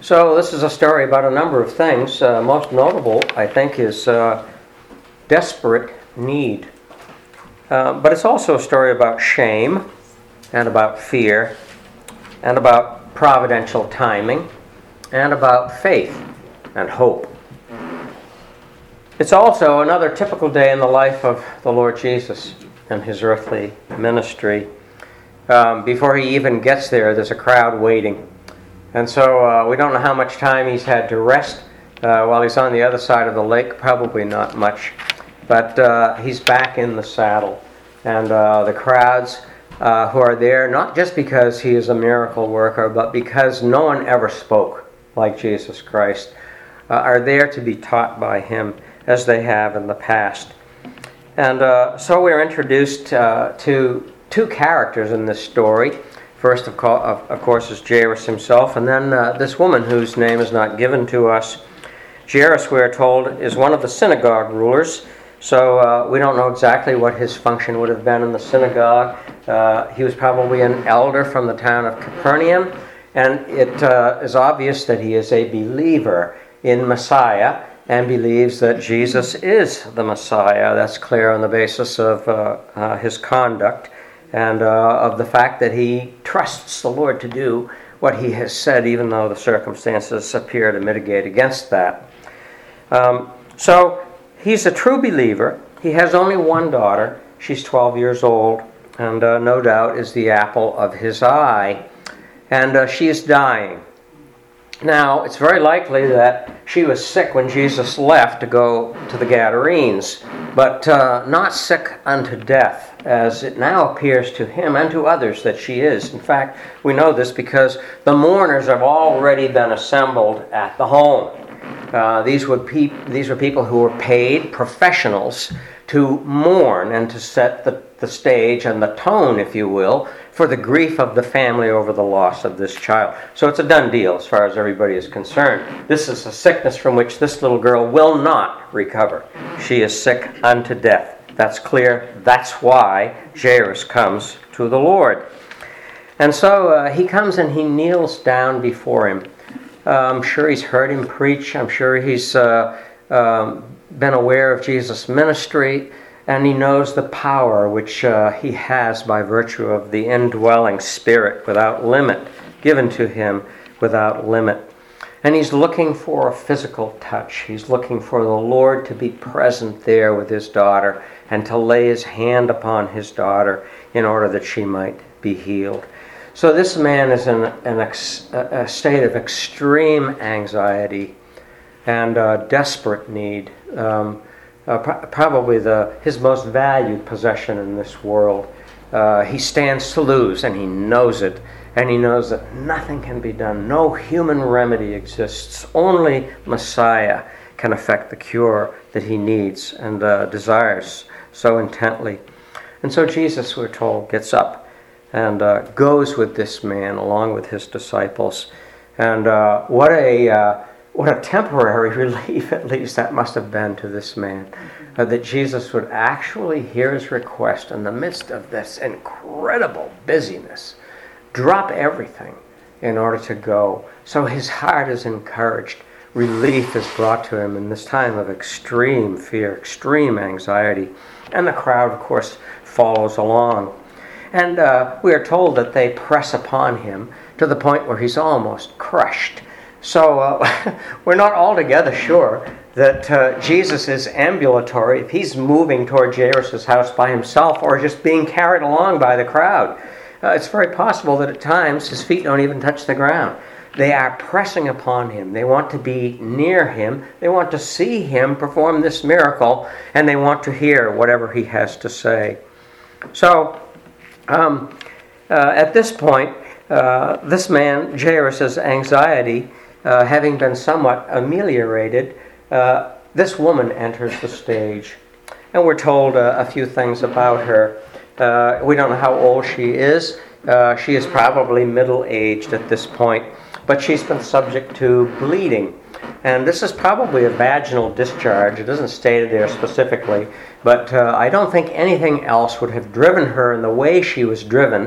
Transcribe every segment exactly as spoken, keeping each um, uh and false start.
So this is a story about a number of things. Uh, most notable, I think, is uh, desperate need. Uh, but it's also a story about shame and about fear and about providential timing and about faith and hope. It's also another typical day in the life of the Lord Jesus and his earthly ministry. Um, before he even gets there, there's a crowd waiting. And so uh, we don't know how much time he's had to rest uh, while he's on the other side of the lake. Probably not much. But uh, he's back in the saddle. And uh, the crowds uh, who are there, not just because he is a miracle worker, but because no one ever spoke like Jesus Christ, uh, are there to be taught by him as they have in the past. And uh, so we're introduced uh, to two characters in this story. First, of, co- of, of course, is Jairus himself, and then uh, this woman whose name is not given to us. Jairus, we are told, is one of the synagogue rulers, so uh, we don't know exactly what his function would have been in the synagogue. Uh, he was probably an elder from the town of Capernaum, and it uh, is obvious that he is a believer in Messiah and believes that Jesus is the Messiah. That's clear on the basis of uh, uh, his conduct and uh, of the fact that he trusts the Lord to do what he has said, even though the circumstances appear to mitigate against that. Um, so he's a true believer. He has only one daughter. She's twelve years old, and uh, no doubt is the apple of his eye. And uh, she is dying. Now, it's very likely that she was sick when Jesus left to go to the Gadarenes, but uh, not sick unto death, as it now appears to him and to others that she is. In fact, we know this because the mourners have already been assembled at the home. Uh, these were peop- these were people who were paid professionals to mourn and to set the, the stage and the tone, if you will, for the grief of the family over the loss of this child. So it's a done deal as far as everybody is concerned. This is a sickness from which this little girl will not recover. She is sick unto death. That's clear. That's why Jairus comes to the Lord. And so uh, he comes and he kneels down before him. Uh, I'm sure he's heard him preach. I'm sure he's uh, um, been aware of Jesus' ministry. And he knows the power which uh, he has by virtue of the indwelling Spirit without limit, given to him without limit. And he's looking for a physical touch. He's looking for the Lord to be present there with his daughter and to lay his hand upon his daughter in order that she might be healed. So this man is in an ex- a state of extreme anxiety and uh, desperate need. Um, Uh, pr- probably the his most valued possession in this world. Uh, he stands to lose, and he knows it, and he knows that nothing can be done. No human remedy exists. Only Messiah can effect the cure that he needs and uh, desires so intently. And so Jesus, we're told, gets up and uh, goes with this man along with his disciples. And uh, what a uh, What a temporary relief, at least, that must have been to this man, uh, that Jesus would actually hear his request in the midst of this incredible busyness, drop everything in order to go. So his heart is encouraged. Relief is brought to him in this time of extreme fear, extreme anxiety. And the crowd, of course, follows along. And uh, we are told that they press upon him to the point where he's almost crushed. So uh, we're not altogether sure that uh, Jesus is ambulatory, if he's moving toward Jairus' house by himself or just being carried along by the crowd. Uh, it's very possible that at times his feet don't even touch the ground. They are pressing upon him. They want to be near him. They want to see him perform this miracle, and they want to hear whatever he has to say. So um, uh, at this point, uh, this man, Jairus' anxiety, Uh, having been somewhat ameliorated, uh, this woman enters the stage. And we're told uh, a few things about her. Uh, we don't know how old she is. Uh, she is probably middle-aged at this point. But she's been subject to bleeding. And this is probably a vaginal discharge. It isn't stated there specifically. But uh, I don't think anything else would have driven her in the way she was driven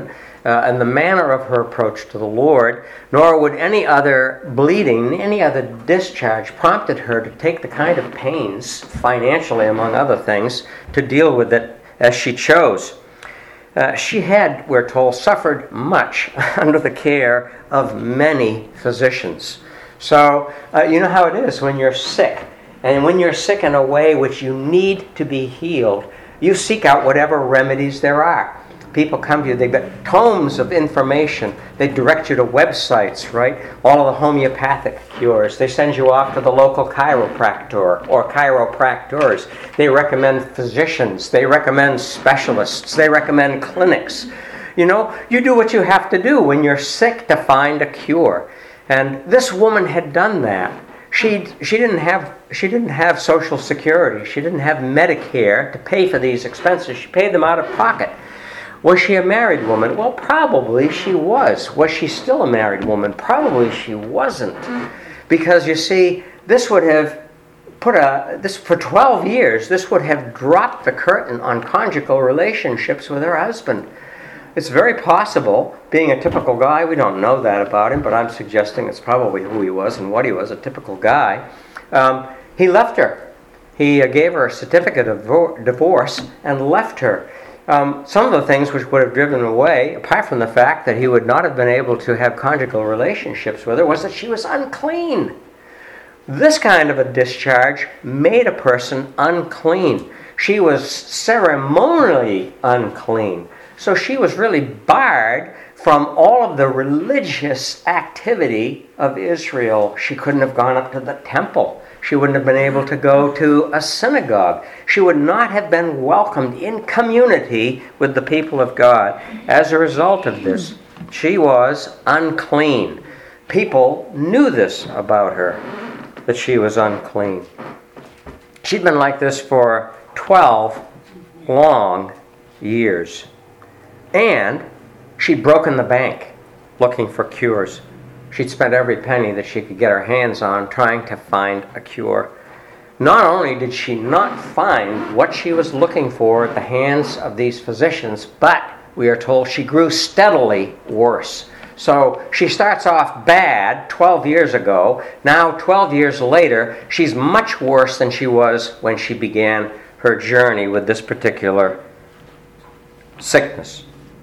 uh, and the manner of her approach to the Lord, nor would any other bleeding, any other discharge prompted her to take the kind of pains, financially among other things, to deal with it as she chose. Uh, she had, we're told, suffered much under the care of many physicians. So, uh, you know how it is when you're sick. And when you're sick in a way which you need to be healed, you seek out whatever remedies there are. People come to you, they've got tomes of information. They direct you to websites, right? All of the homeopathic cures. They send you off to the local chiropractor or chiropractors. They recommend physicians. They recommend specialists. They recommend clinics. You know, you do what you have to do when you're sick to find a cure. And this woman had done that. She she didn't have she didn't have Social Security. She didn't have Medicare to pay for these expenses. She paid them out of pocket. Was she a married woman? Well, probably she was. Was she still a married woman? Probably she wasn't. Because you see, this would have put a this for twelve years. This would have dropped the curtain on conjugal relationships with her husband. It's very possible, being a typical guy, we don't know that about him, but I'm suggesting it's probably who he was and what he was, a typical guy. Um, he left her. He uh, gave her a certificate of vo- divorce and left her. Um, some of the things which would have driven him away, apart from the fact that he would not have been able to have conjugal relationships with her, was that she was unclean. This kind of a discharge made a person unclean. She was ceremonially unclean. So she was really barred from all of the religious activity of Israel. She couldn't have gone up to the temple. She wouldn't have been able to go to a synagogue. She would not have been welcomed in community with the people of God. As a result of this, she was unclean. People knew this about her, that she was unclean. She'd been like this for twelve long years. And she'd broken the bank looking for cures. She'd spent every penny that she could get her hands on trying to find a cure. Not only did she not find what she was looking for at the hands of these physicians, but we are told she grew steadily worse. So she starts off bad twelve years ago. Now, twelve years later, she's much worse than she was when she began her journey with this particular sickness.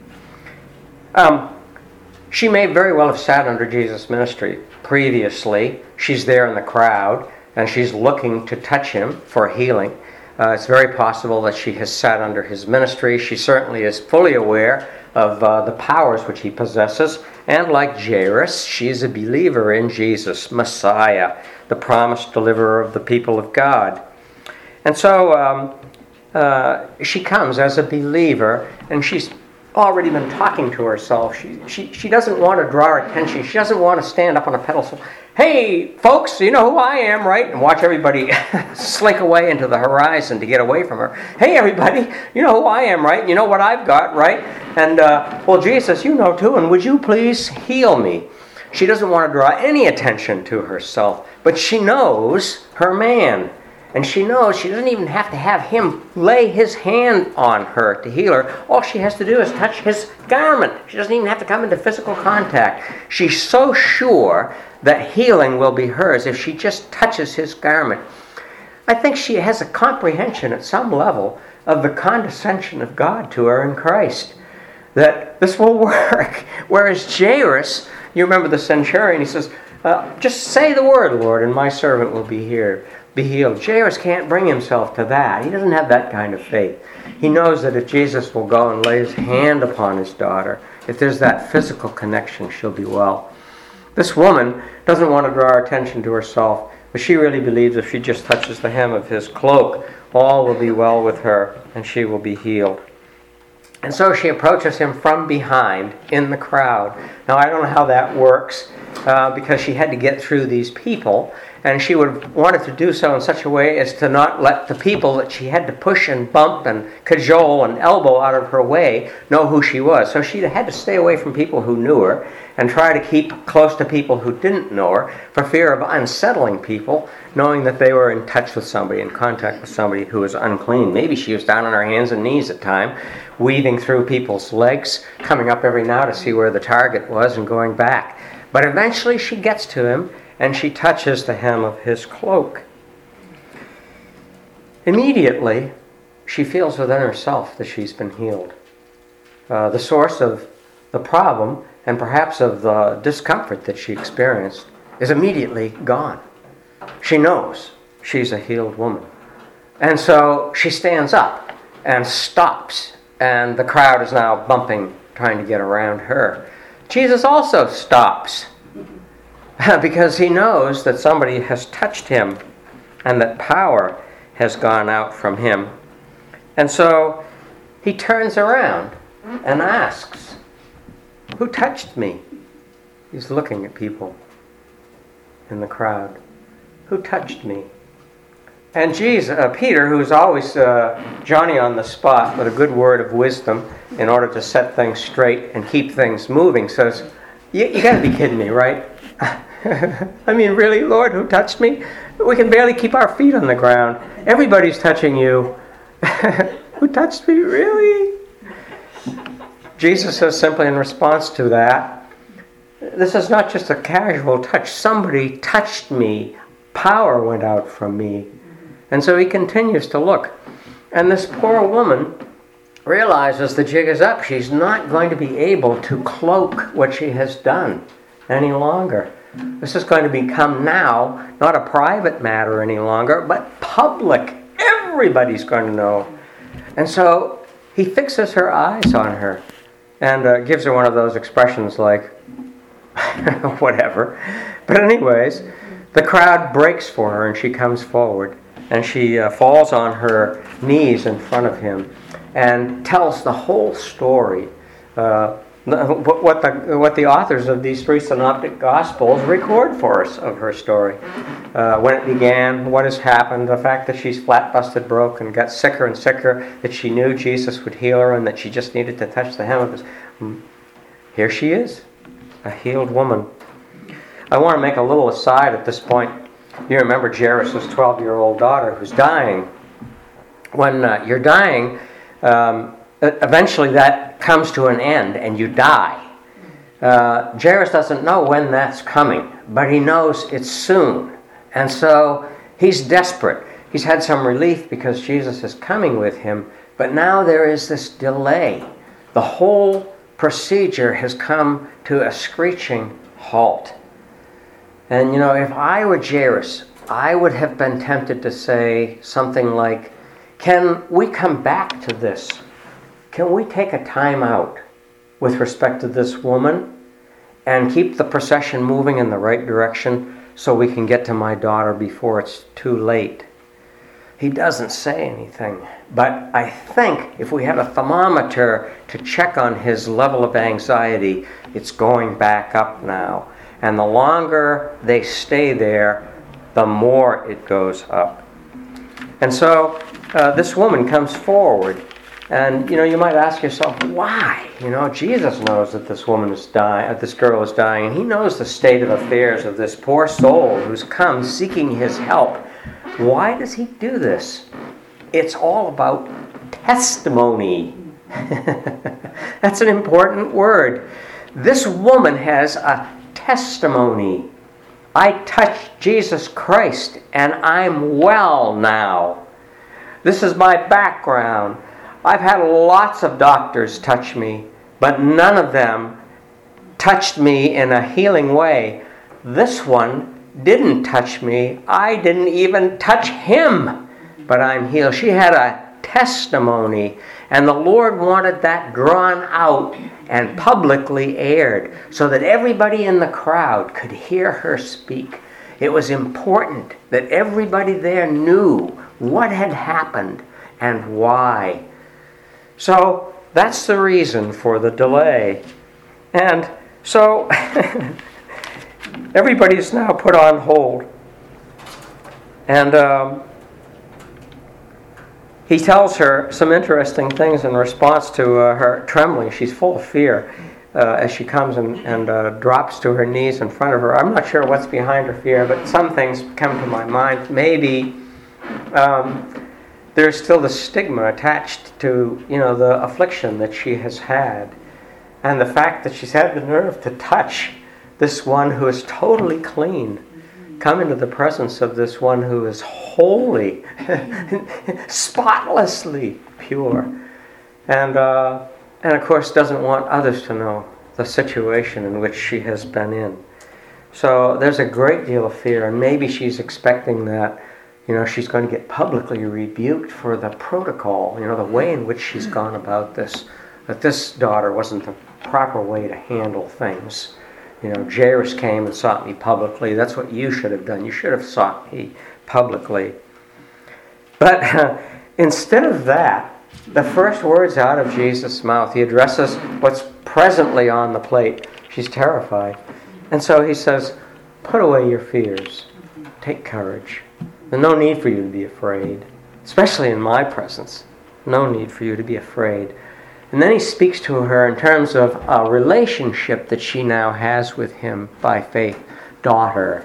Um, she may very well have sat under Jesus' ministry previously. She's there in the crowd, and she's looking to touch him for healing. Uh, it's very possible that she has sat under his ministry. She certainly is fully aware of uh, the powers which he possesses. And like Jairus, she is a believer in Jesus, Messiah, the promised deliverer of the people of God. And so um, uh, she comes as a believer, and she's already been talking to herself. She, she she doesn't want to draw attention. She doesn't want to stand up on a pedestal. Hey, folks, you know who I am, right? And watch everybody slink away into the horizon to get away from her. Hey, everybody, you know who I am, right? You know what I've got, right? And, uh, well, Jesus, you know too, and would you please heal me? She doesn't want to draw any attention to herself, but she knows her man. And she knows she doesn't even have to have him lay his hand on her to heal her. All she has to do is touch his garment. She doesn't even have to come into physical contact. She's so sure that healing will be hers if she just touches his garment. I think she has a comprehension at some level of the condescension of God to her in Christ, that this will work. Whereas Jairus, you remember the centurion, he says, uh, just say the word, Lord, and my servant will be here. Be healed. Jairus can't bring himself to that. He doesn't have that kind of faith. He knows that if Jesus will go and lay his hand upon his daughter, if there's that physical connection, she'll be well. This woman doesn't want to draw attention to herself, but she really believes if she just touches the hem of his cloak, all will be well with her, and she will be healed. And so she approaches him from behind in the crowd. Now, I don't know how that works. uh, because she had to get through these people. And she would have wanted to do so in such a way as to not let the people that she had to push and bump and cajole and elbow out of her way know who she was. So she had to stay away from people who knew her and try to keep close to people who didn't know her for fear of unsettling people, knowing that they were in touch with somebody, in contact with somebody who was unclean. Maybe she was down on her hands and knees at times, weaving through people's legs, coming up every now to see where the target was and going back. But eventually she gets to him, and she touches the hem of his cloak. Immediately, she feels within herself that she's been healed. Uh, the source of the problem, and perhaps of the discomfort that she experienced, is immediately gone. She knows she's a healed woman. And so she stands up and stops, and the crowd is now bumping, trying to get around her. Jesus also stops, because he knows that somebody has touched him and that power has gone out from him. And so he turns around and asks, "Who touched me?" He's looking at people in the crowd. "Who touched me?" And Jesus, uh, Peter, who's always uh, Johnny on the spot with a good word of wisdom in order to set things straight and keep things moving, says, you, you got to be kidding me, right? I mean, really, Lord, who touched me? We can barely keep our feet on the ground. Everybody's touching you. Who touched me? Really? Jesus says simply in response to that, this is not just a casual touch. Somebody touched me. Power went out from me. And so he continues to look. And this poor woman realizes the jig is up. She's not going to be able to cloak what she has done any longer. This is going to become now not a private matter any longer, but public. Everybody's going to know. And so he fixes her eyes on her and uh, gives her one of those expressions like, whatever. But anyways, the crowd breaks for her and she comes forward. And she uh, falls on her knees in front of him and tells the whole story. Uh, what the what the authors of these three synoptic gospels record for us of her story. Uh, when it began, what has happened, the fact that she's flat busted broke and got sicker and sicker, that she knew Jesus would heal her and that she just needed to touch the hem of his. Here she is, a healed woman. I want to make a little aside at this point. You remember Jairus' twelve-year-old daughter who's dying. When uh, you're dying, um, eventually that comes to an end and you die. Uh, Jairus doesn't know when that's coming, but he knows it's soon. And so he's desperate. He's had some relief because Jesus is coming with him, but now there is this delay. The whole procedure has come to a screeching halt. And you know, if I were Jairus, I would have been tempted to say something like, can we come back to this? Can we take a time out with respect to this woman and keep the procession moving in the right direction so we can get to my daughter before it's too late? He doesn't say anything, but I think if we had a thermometer to check on his level of anxiety, it's going back up now. And the longer they stay there, the more it goes up. And so uh, this woman comes forward. And, you know, you might ask yourself, why? You know, Jesus knows that this woman is dying, that this girl is dying, and he knows the state of affairs of this poor soul who's come seeking his help. Why does he do this? It's all about testimony. That's an important word. This woman has a testimony. I touched Jesus Christ, and I'm well now. This is my background. I've had lots of doctors touch me, but none of them touched me in a healing way. This one didn't touch me. I didn't even touch him, but I'm healed. She had a testimony, and the Lord wanted that drawn out and publicly aired so that everybody in the crowd could hear her speak. It was important that everybody there knew what had happened and why. So that's the reason for the delay. And so everybody's now put on hold. And um, he tells her some interesting things in response to uh, her trembling. She's full of fear uh, as she comes and, and uh, drops to her knees in front of her. I'm not sure what's behind her fear, but some things come to my mind. Maybe um, there's still the stigma attached to, you know, the affliction that she has had, and the fact that she's had the nerve to touch this one who is totally clean, come into the presence of this one who is holy, spotlessly pure, and uh, and of course doesn't want others to know the situation in which she has been in. So there's a great deal of fear, and maybe she's expecting that, you know, she's going to get publicly rebuked for the protocol, you know, the way in which she's gone about this, that this daughter wasn't the proper way to handle things. You know, Jairus came and sought me publicly. That's what you should have done. You should have sought me publicly. But uh, instead of that, the first words out of Jesus' mouth, he addresses what's presently on the plate. She's terrified. And so he says, put away your fears. Take courage. There's no need for you to be afraid, especially in my presence. No need for you to be afraid. And then he speaks to her in terms of a relationship that she now has with him by faith. Daughter.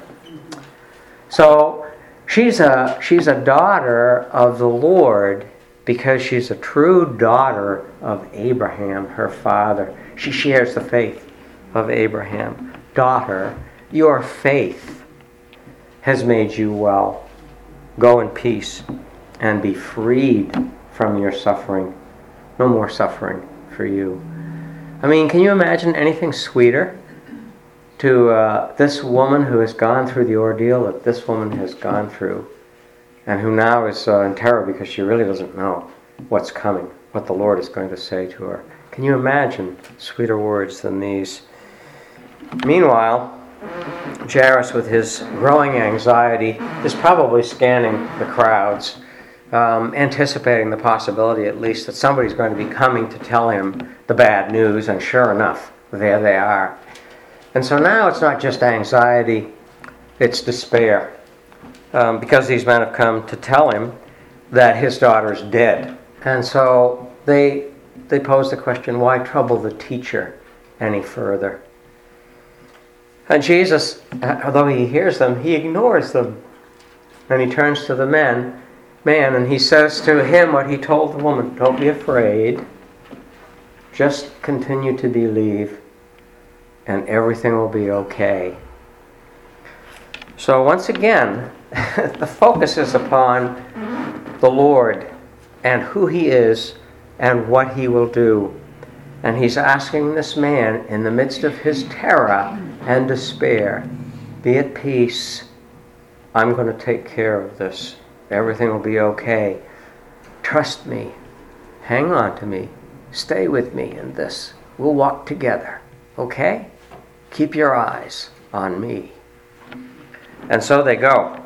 So she's a she's a daughter of the Lord because she's a true daughter of Abraham, her father. She shares the faith of Abraham. Daughter, your faith has made you well. Go in peace and be freed from your suffering. No more suffering for you. I mean, can you imagine anything sweeter to uh, this woman who has gone through the ordeal that this woman has gone through, and who now is uh, in terror because she really doesn't know what's coming, what the Lord is going to say to her. Can you imagine sweeter words than these? Meanwhile, Jairus, with his growing anxiety, is probably scanning the crowds, Um, anticipating the possibility at least that somebody's going to be coming to tell him the bad news, and sure enough, there they are. And so now it's not just anxiety, it's despair, um, because these men have come to tell him that his daughter is dead. And so they they pose the question, why trouble the teacher any further? And Jesus, although he hears them, he ignores them. And he turns to the men Man, and he says to him what he told the woman, don't be afraid, just continue to believe, and everything will be okay. So once again, the focus is upon the Lord and who he is and what he will do. And he's asking this man, in the midst of his terror and despair, be at peace, I'm going to take care of this. Everything will be okay. Trust me. Hang on to me. Stay with me in this. We'll walk together. Okay? Keep your eyes on me. And so they go.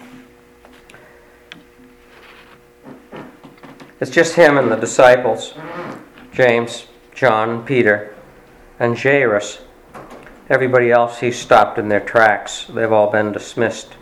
It's just him and the disciples, James, John, Peter, and Jairus. Everybody else, he's stopped in their tracks. They've all been dismissed.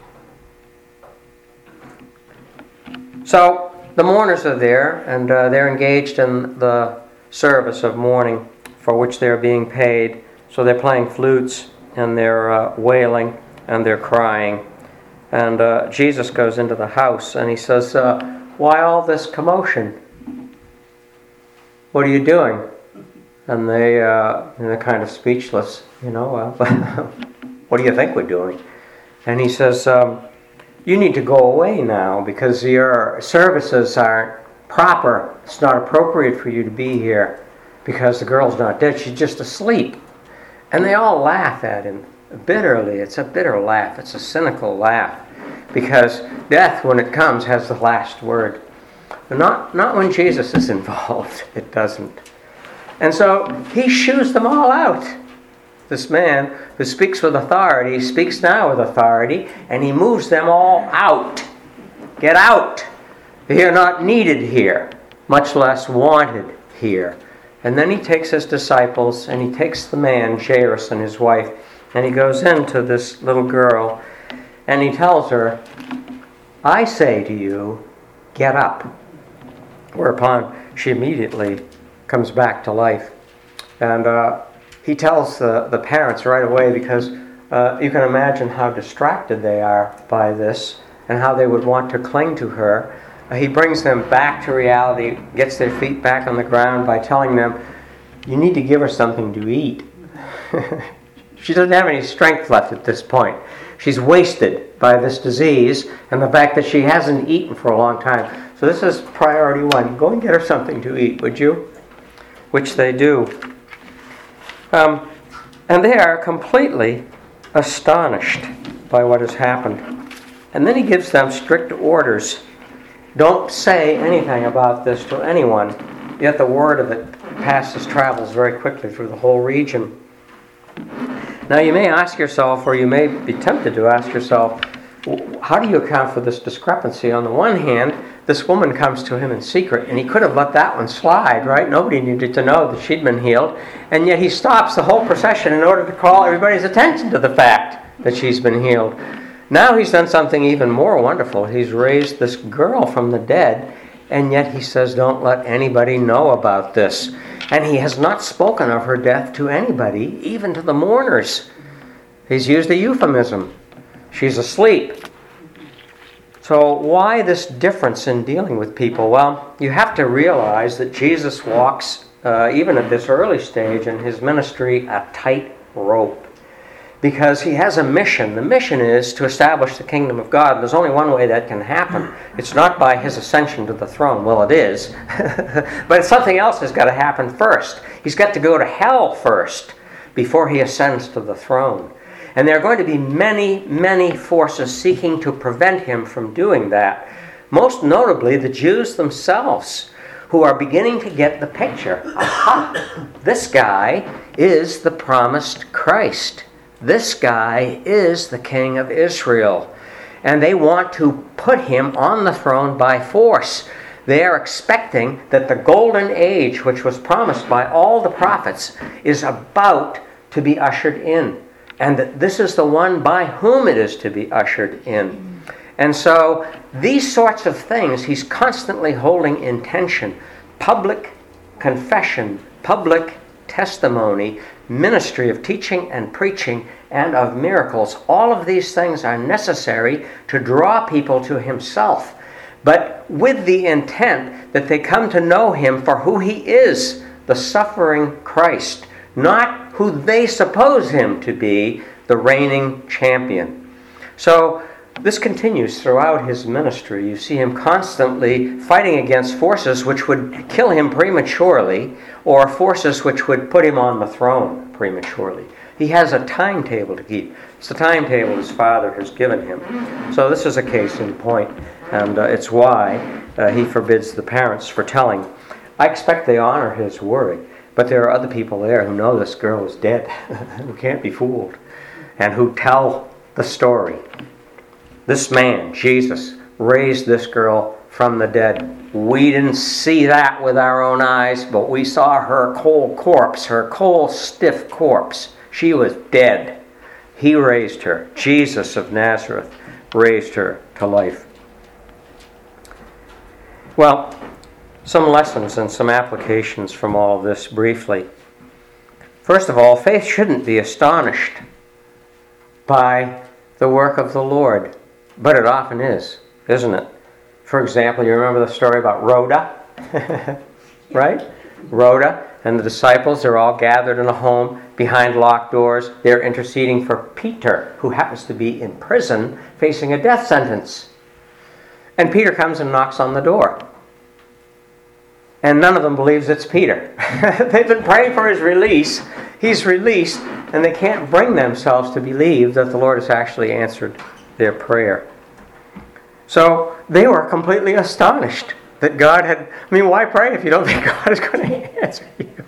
So the mourners are there, and uh, they're engaged in the service of mourning for which they're being paid. So they're playing flutes, and they're uh, wailing, and they're crying. And uh, Jesus goes into the house, and he says, uh, why all this commotion? What are you doing? And they, uh, they're kind of speechless, you know, well, what do you think we're doing? And he says, um, you need to go away now because your services aren't proper. It's not appropriate for you to be here because the girl's not dead. She's just asleep. And they all laugh at him bitterly. It's a bitter laugh. It's a cynical laugh because death, when it comes, has the last word. But not, not when Jesus is involved. It doesn't. And so he shoos them all out. This man who speaks with authority speaks now with authority, and he moves them all out. Get out. You're not needed here, much less wanted here. And then he takes his disciples, and he takes the man, Jairus, and his wife, And he goes into this little girl and he tells her, I say to you, get up. Whereupon she immediately comes back to life. And uh, he tells the, the parents right away, because uh, you can imagine how distracted they are by this and how they would want to cling to her. Uh, he brings them back to reality, gets their feet back on the ground by telling them, you need to give her something to eat. She doesn't have any strength left at this point. She's wasted by this disease and the fact that she hasn't eaten for a long time. So this is priority one. Go and get her something to eat, would you? Which they do. Um, and they are completely astonished by what has happened. And then he gives them strict orders. Don't say anything about this to anyone. Yet the word of it passes, travels very quickly through the whole region. Now you may ask yourself, or you may be tempted to ask yourself, how do you account for this discrepancy? On the one hand, this woman comes to him in secret, and he could have let that one slide, right? Nobody needed to know that she'd been healed. And yet he stops the whole procession in order to call everybody's attention to the fact that she's been healed. Now he's done something even more wonderful. He's raised this girl from the dead, and yet he says, don't let anybody know about this. And he has not spoken of her death to anybody, even to the mourners. He's used a euphemism. She's asleep. So why this difference in dealing with people? Well, you have to realize that Jesus walks, uh, even at this early stage in his ministry, a tight rope. Because he has a mission. The mission is to establish the kingdom of God. There's only one way that can happen. It's not by his ascension to the throne. Well, it is. But something else has got to happen first. He's got to go to hell first before he ascends to the throne. And there are going to be many, many forces seeking to prevent him from doing that. Most notably, the Jews themselves, who are beginning to get the picture. Aha! This guy is the promised Christ. This guy is the King of Israel. And they want to put him on the throne by force. They are expecting that the golden age, which was promised by all the prophets, is about to be ushered in. And that this is the one by whom it is to be ushered in. And so these sorts of things he's constantly holding in tension. Public confession, public testimony, ministry of teaching and preaching, and of miracles. All of these things are necessary to draw people to himself, but with the intent that they come to know him for who he is, the suffering Christ, not who they suppose him to be, the reigning champion. So this continues throughout his ministry. You see him constantly fighting against forces which would kill him prematurely, or forces which would put him on the throne prematurely. He has a timetable to keep. It's the timetable his Father has given him. So this is a case in point, and uh, it's why uh, he forbids the parents for telling. I expect they honor his word, but there are other people there who know this girl is dead, who can't be fooled, and who tell the story. This man, Jesus, raised this girl from the dead. We didn't see that with our own eyes, but we saw her cold corpse, her cold, stiff corpse. She was dead. He raised her. Jesus of Nazareth raised her to life. Well, some lessons and some applications from all of this briefly. First of all, faith shouldn't be astonished by the work of the Lord, but it often is, isn't it? For example, you remember the story about Rhoda, right? Rhoda and the disciples, they're all gathered in a home behind locked doors. They're interceding for Peter, who happens to be in prison facing a death sentence. And Peter comes and knocks on the door. And none of them believes it's Peter. They've been praying for his release. He's released, and they can't bring themselves to believe that the Lord has actually answered their prayer. So they were completely astonished that God had... I mean, why pray if you don't think God is going to answer you?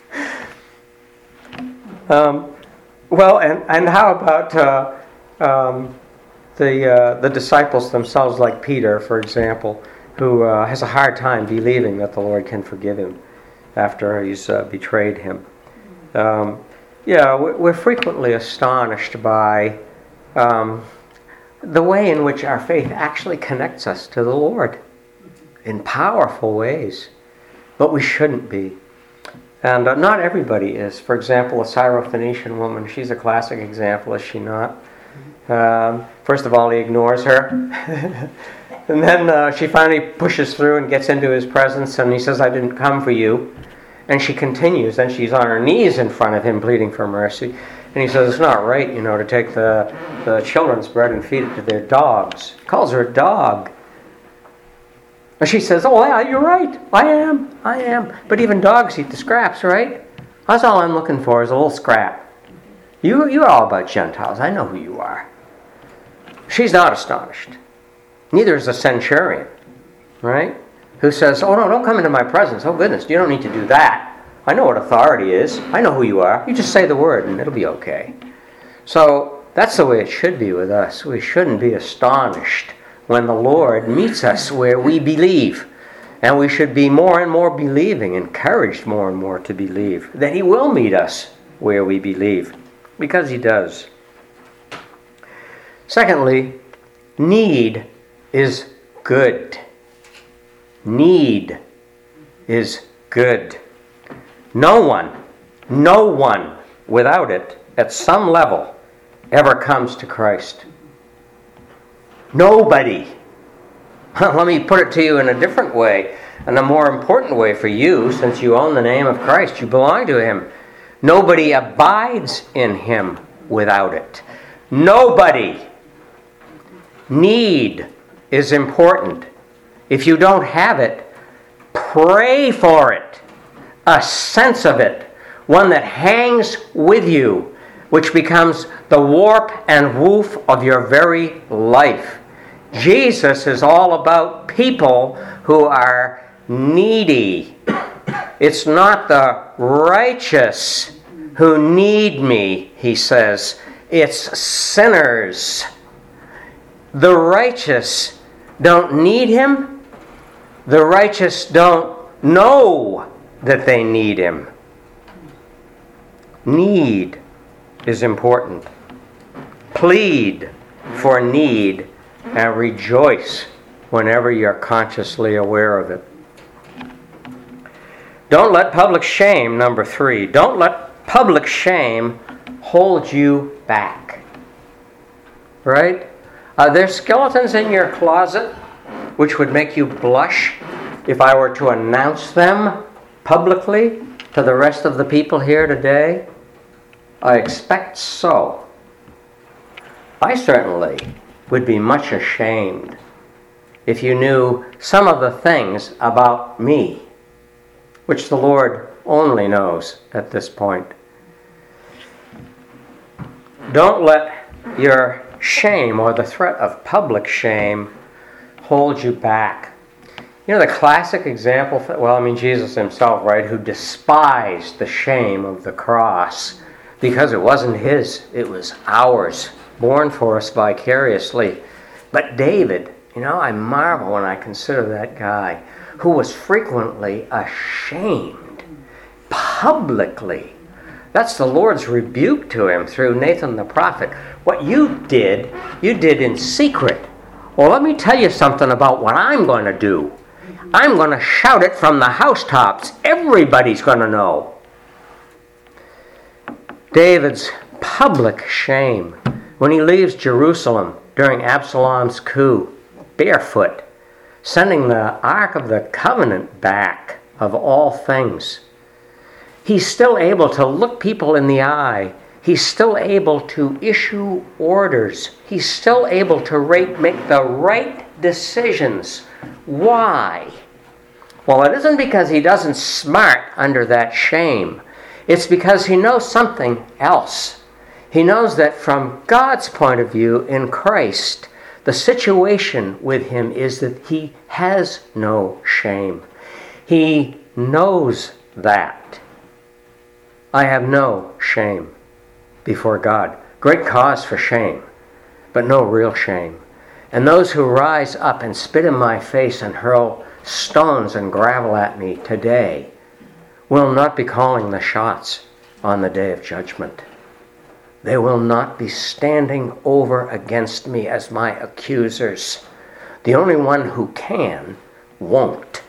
Um, well, and, and how about uh, um, the uh, the disciples themselves, like Peter, for example, who uh, has a hard time believing that the Lord can forgive him after he's uh, betrayed him. Um, Yeah, we're frequently astonished by um, the way in which our faith actually connects us to the Lord in powerful ways, but we shouldn't be. And uh, not everybody is. For example, a Syrophoenician woman, she's a classic example, is she not? Um, first of all, he ignores her. And then uh, she finally pushes through and gets into his presence, and he says, I didn't come for you. And she continues, and she's on her knees in front of him, pleading for mercy. And he says, it's not right, you know, to take the, the children's bread and feed it to their dogs. He calls her a dog. And she says, oh, yeah, you're right. I am. I am. But even dogs eat the scraps, right? That's all I'm looking for is a little scrap. You, you're all about Gentiles. I know who you are. She's not astonished. Neither is the centurion, right? Who says, oh, no, don't come into my presence. Oh, goodness, you don't need to do that. I know what authority is. I know who you are. You just say the word and it'll be okay. So that's the way it should be with us. We shouldn't be astonished when the Lord meets us where we believe. And we should be more and more believing, encouraged more and more to believe that He will meet us where we believe, because He does. Secondly, need is good. Need is good. No one, no one without it, at some level, ever comes to Christ. Nobody. Let me put it to you in a different way, and a more important way for you, since you own the name of Christ, you belong to Him. Nobody abides in Him without it. Nobody. Need is important. If you don't have it, pray for it. A sense of it. One that hangs with you, which becomes the warp and woof of your very life. Jesus is all about people who are needy. It's not the righteous who need me, he says. It's sinners. The righteous don't need Him. The righteous don't know that they need Him. Need is important. Plead for need and rejoice whenever you're consciously aware of it. Don't let public shame, number three, don't let public shame hold you back. Right? Are there skeletons in your closet which would make you blush if I were to announce them publicly to the rest of the people here today? I expect so. I certainly would be much ashamed if you knew some of the things about me, which the Lord only knows at this point. Don't let your shame or the threat of public shame hold you back. You know the classic example, well, I mean Jesus Himself, right, who despised the shame of the cross because it wasn't His, it was ours, born for us vicariously. But David, you know, I marvel when I consider that guy who was frequently ashamed publicly. That's the Lord's rebuke to him through Nathan the prophet. What you did, you did in secret. Well, let me tell you something about what I'm going to do. I'm going to shout it from the housetops. Everybody's going to know. David's public shame when he leaves Jerusalem during Absalom's coup, barefoot, sending the Ark of the Covenant back, of all things. He's still able to look people in the eye. He's still able to issue orders. He's still able to rate, make the right decisions. Why? Well, it isn't because he doesn't smart under that shame. It's because he knows something else. He knows that from God's point of view in Christ, the situation with him is that he has no shame. He knows that. I have no shame before God. Great cause for shame, but no real shame. And those who rise up and spit in my face and hurl stones and gravel at me today will not be calling the shots. on the day of judgment. They will not be standing over against me as my accusers. The only one who can won't.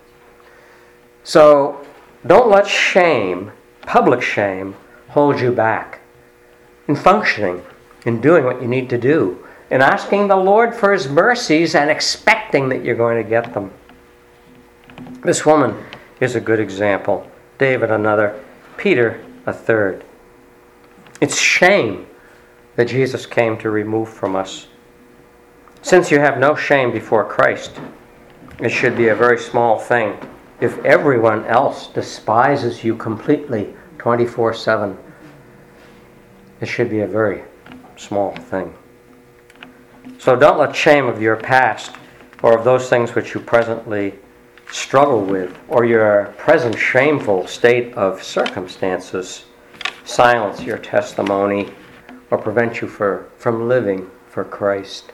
So don't let shame, public shame, hold you back in functioning, in doing what you need to do, in asking the Lord for His mercies and expecting that you're going to get them. This woman is a good example. David another. Peter a third. It's shame that Jesus came to remove from us. Since you have no shame before Christ, it should be a very small thing if everyone else despises you completely twenty-four seven. It should be a very small thing. So don't let shame of your past or of those things which you presently struggle with or your present shameful state of circumstances silence your testimony or prevent you for, from living for Christ.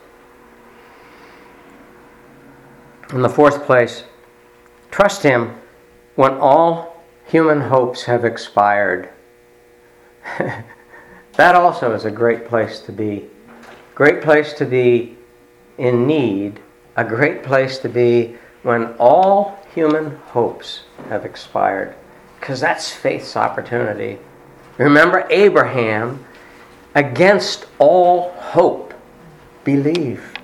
In the fourth place, trust Him when all human hopes have expired. That also is a great place to be. Great place to be in need. A great place to be when all human hopes have expired. Because that's faith's opportunity. Remember, Abraham, against all hope, believed.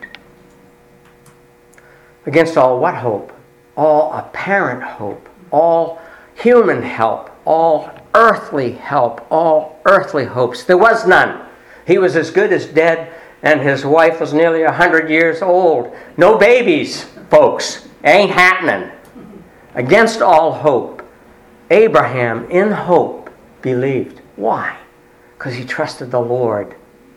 Against all what hope? All apparent hope. All human help. All earthly help. All earthly hopes. There was none. He was as good as dead, and his wife was nearly a hundred years old. No babies, folks. Ain't happening. Against all hope, Abraham, in hope, believed. Why? Because he trusted the Lord.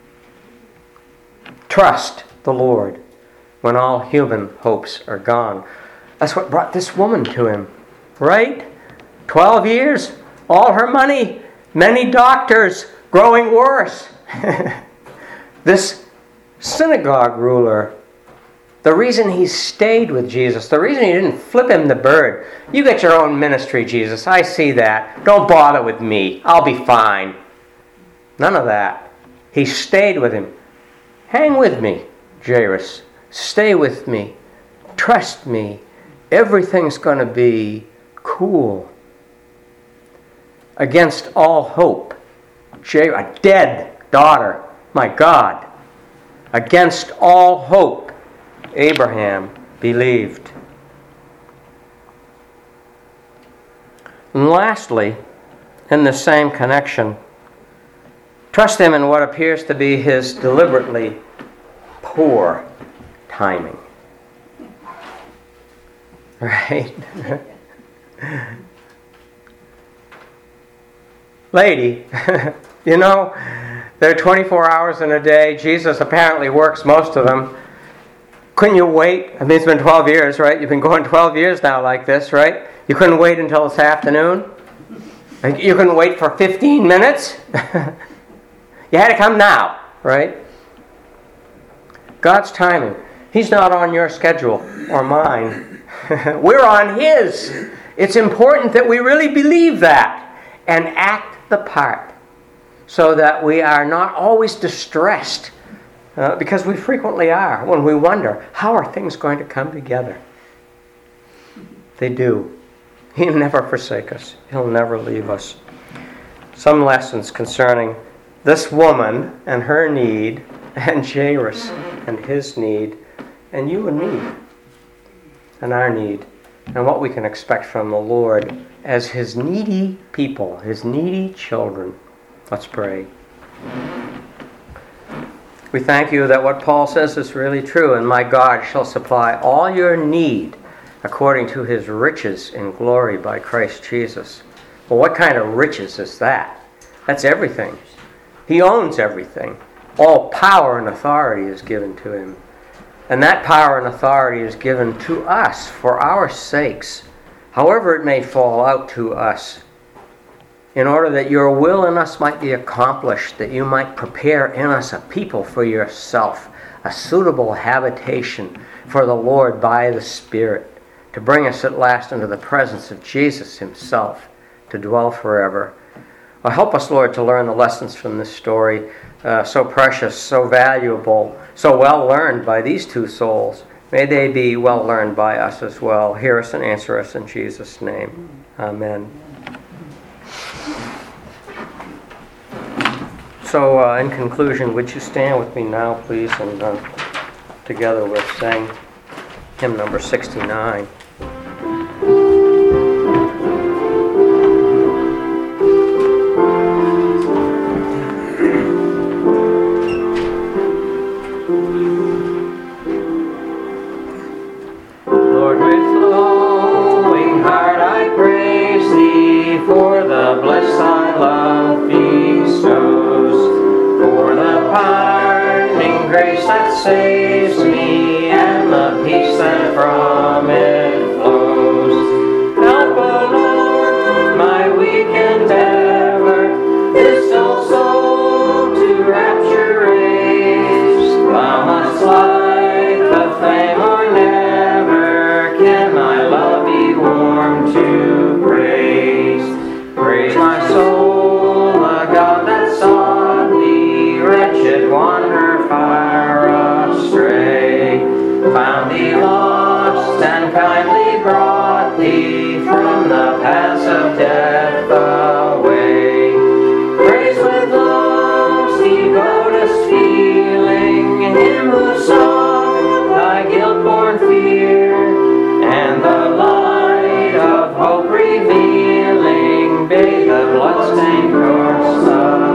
Trust the Lord when all human hopes are gone. That's what brought this woman to him, right? Twelve years, all her money, many doctors, growing worse. This synagogue ruler, the reason he stayed with Jesus, the reason he didn't flip him the bird, you get your own ministry, Jesus, I see that. Don't bother with me. I'll be fine. None of that. He stayed with him. Hang with me, Jairus. Stay with me. Trust me. Everything's going to be cool. Against all hope, Jairus, a dead daughter, my God. Against all hope, Abraham believed. And lastly, in the same connection, trust Him in what appears to be His deliberately poor timing. Right? Lady, you know, there are twenty-four hours in a day. Jesus apparently works most of them. Couldn't you wait? I mean, it's been twelve years, right? You've been going twelve years now like this, right? You couldn't wait until this afternoon? You couldn't wait for fifteen minutes? You had to come now, right? God's timing. He's not on your schedule or mine. We're on His. It's important that we really believe that and act the part so that we are not always distressed. Uh, because we frequently are when we wonder, how are things going to come together? They do. He'll never forsake us. He'll never leave us. Some lessons concerning this woman and her need, and Jairus and his need, and you and me and our need, and what we can expect from the Lord as His needy people, His needy children. Let's pray. We thank You that what Paul says is really true, and my God shall supply all your need according to His riches in glory by Christ Jesus. Well, what kind of riches is that? That's everything. He owns everything. All power and authority is given to Him. And that power and authority is given to us for our sakes, however it may fall out to us, in order that Your will in us might be accomplished, that You might prepare in us a people for Yourself, a suitable habitation for the Lord by the Spirit, to bring us at last into the presence of Jesus Himself, to dwell forever. Uh, help us, Lord, to learn the lessons from this story, uh, so precious, so valuable, so well learned by these two souls. May they be well learned by us as well. Hear us and answer us in Jesus' name. Amen. So, uh, in conclusion, would you stand with me now, please, and uh, together we'll sing hymn number sixty-nine. Lord, with flowing heart I praise Thee for the bliss Thy love bestows, for the pardoning grace that saves me, and the peace that from it flows. Help, O Lord, my weak endeavor, this dull soul to rapture raise. Thou must light the flame, or never can my love be warm to praise. Praise my soul, the God that sought Thee, wretched wanderer far astray, found Thee lost and kindly brought Thee from the paths of death away. Praise with love's devotest feeling Him who saw Thy guilt-born fear, and the light of hope revealing bade the bloodstained corpse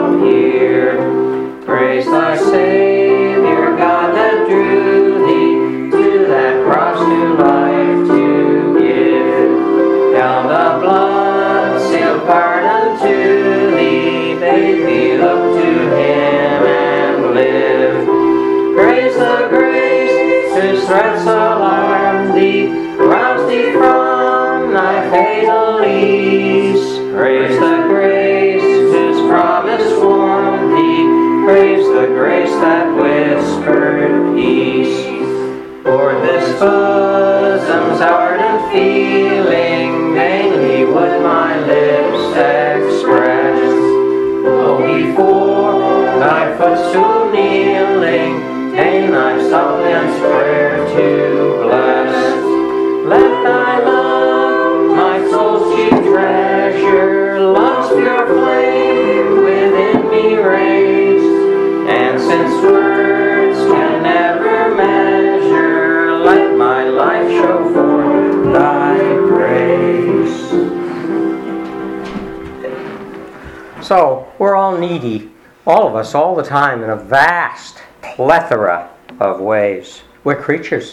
appear. Praise Thy Savior, God that drew Thee to that cross new life to give. Down the blood-sealed pardon to Thee bade Thee look to Him and live. Praise the grace whose threats alarm Thee, rouse Thee from Thy fatal ease. Praise the grace whose promise warned Thee, praise the grace that whispered peace. For this bosom's ardent feeling vainly would my lips express, though before Thy footstool kneeling, deign Thy suppliant's prayer to bless. Let Thy love, my soul's chief treasure, love's pure flame within me raise. And since words can never measure, let my life show forth Thy praise. So, we're all needy, all of us, all the time, in a vast plethora of ways. We're creatures.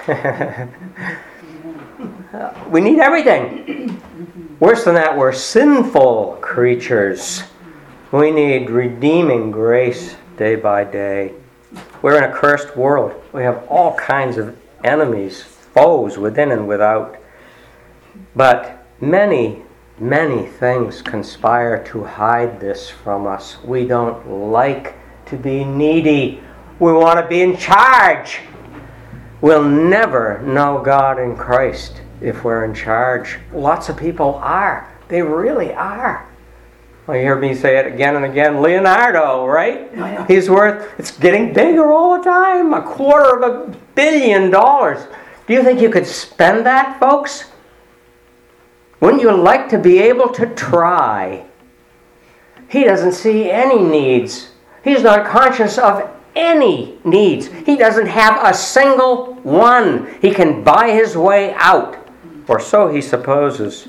We need everything. Worse than that, we're sinful creatures. We need redeeming grace day by day. We're in a cursed world. We have all kinds of enemies, foes within and without. But many, many things conspire to hide this from us. We don't like to be needy. We want to be in charge. We'll never know God in Christ if we're in charge. Lots of people are. They really are. Well, you hear me say it again and again. Leonardo, right? He's worth, it's getting bigger all the time. A quarter of a billion dollars. Do you think you could spend that, folks? Wouldn't you like to be able to try? He doesn't see any needs. He's not conscious of any needs. He doesn't have a single one. He can buy his way out, or so he supposes.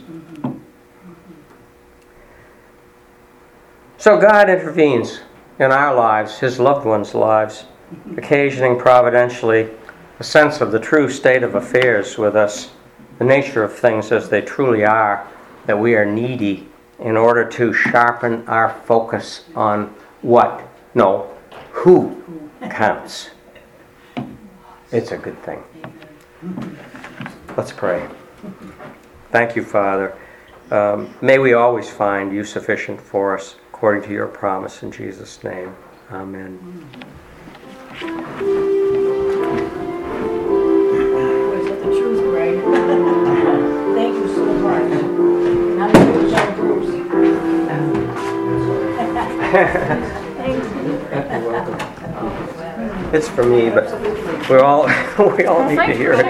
So God intervenes in our lives, His loved ones' lives, occasioning providentially a sense of the true state of affairs with us, the nature of things as they truly are, that we are needy, in order to sharpen our focus on what? No, who counts. It's a good thing. Let's pray. Thank you, Father. Um, may we always find You sufficient for us, according to Your promise, in Jesus' name. Amen. Was it the truth, Greg? Thank you so much. Now you Bruce. You're welcome. It's for me, but we all we all need to hear it.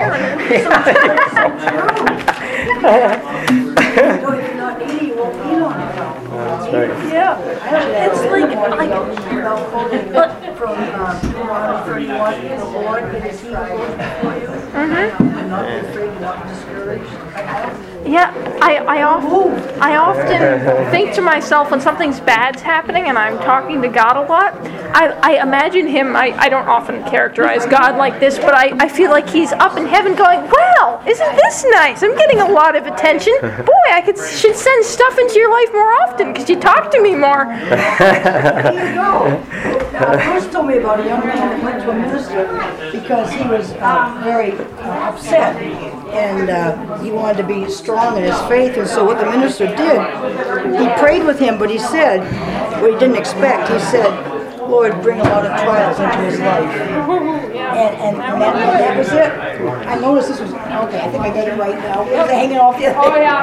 That's right. Yeah. It's like, like, but from uh, Deuteronomy thirty-one, the Lord is He who goes before you. Mhm. And not be afraid, not discouraged. Yeah, I, I, often, I often think to myself when something's bad's happening and I'm talking to God a lot, I, I imagine him, I, I don't often characterize God like this, but I, I feel like he's up in heaven going, wow, isn't this nice? I'm getting a lot of attention. Boy, I could should send stuff into your life more often because you talk to me more. There you go. Uh, Bruce told me about a young man that went to a minister because he was uh, very uh, upset and uh, he wanted to be strong in his faith. And so what the minister did, he prayed with him, but he said, what he didn't expect, he said, Lord, bring a lot of trials into his life. And, and, and, that, and that was it. I noticed this was, okay, I think I got it right now. It was hanging off the other Oh, yeah.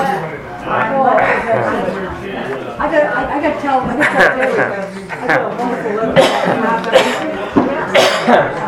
I got, I, I got to tell, I got to tell you, I got a wonderful letter.